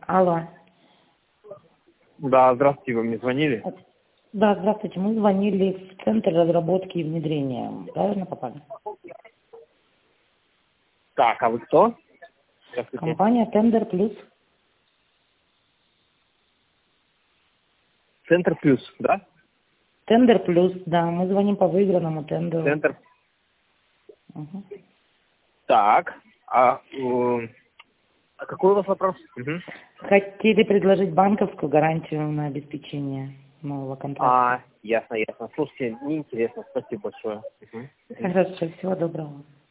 Алло. Да, здравствуйте, вы мне звонили? Да, здравствуйте. Мы звонили в Центр разработки и внедрения. Правильно попали? Так, а вы кто? Здравствуйте. Компания Тендер Плюс. Центр Плюс, да? Тендер Плюс, да. Мы звоним по выигранному тендеру. Центр. Угу. Так, а какой у вас вопрос? Угу. Хотели предложить банковскую гарантию на обеспечение нового контракта. Ясно, ясно. Слушайте, неинтересно, спасибо большое. Угу. Хорошо, всего доброго.